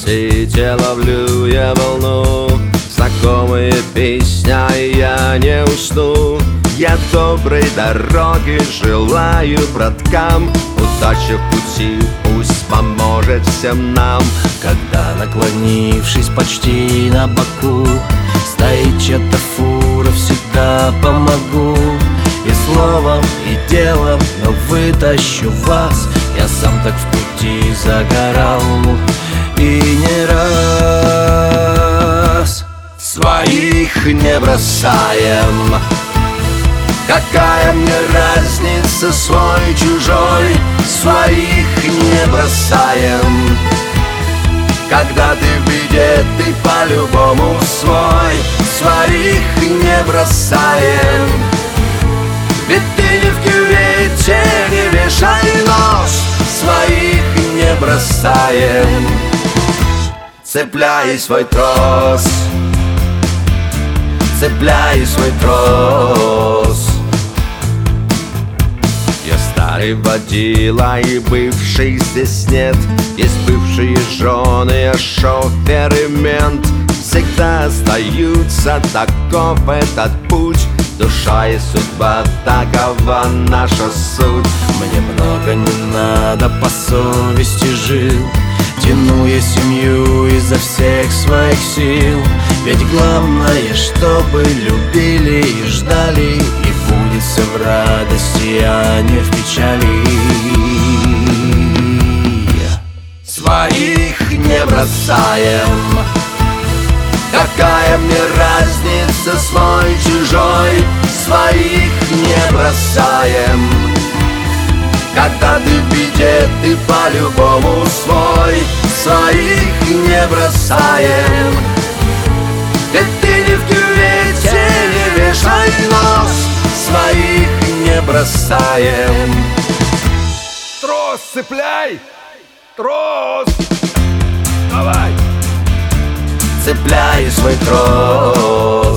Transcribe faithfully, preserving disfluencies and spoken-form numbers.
сети ловлю я волну, знакомые песня, и я не усну. Я доброй дороги желаю браткам, удача в пути пусть поможет всем нам. Когда, наклонившись почти на боку, стоит чья-то фура, всегда помогу. И словом, и делом, но вытащу вас. Я сам так в пути загорал, и не раз. Своих не бросаем. Какая мне разница, свой, чужой? Своих не бросаем. Когда ты в беде, ты по-любому свой. Своих не бросаем. Ведь ты не в кювете, не вешай нос. Своих не бросаем. Цепляй свой трос, цепляй свой трос. Я старый водила, и бывших здесь нет. Есть бывшие жены, а шофер и мент. Всегда остаются, таков этот путь. Душа и судьба, такова наша суть. Мне много не надо, по совести жил. Тяну я семью изо всех своих сил. Ведь главное, чтобы любили и ждали. И будет все в радости, а не в печали. Своих не бросаем. Какая мне разница, свой, чужой? Своих не бросаем. Когда ты в беде, ты по-любому свой. Своих не бросаем. Ведь ты не в кювете, не вешай нос. Своих не бросаем. Трос цепляй! Трос! Давай! Цепляй свой трос.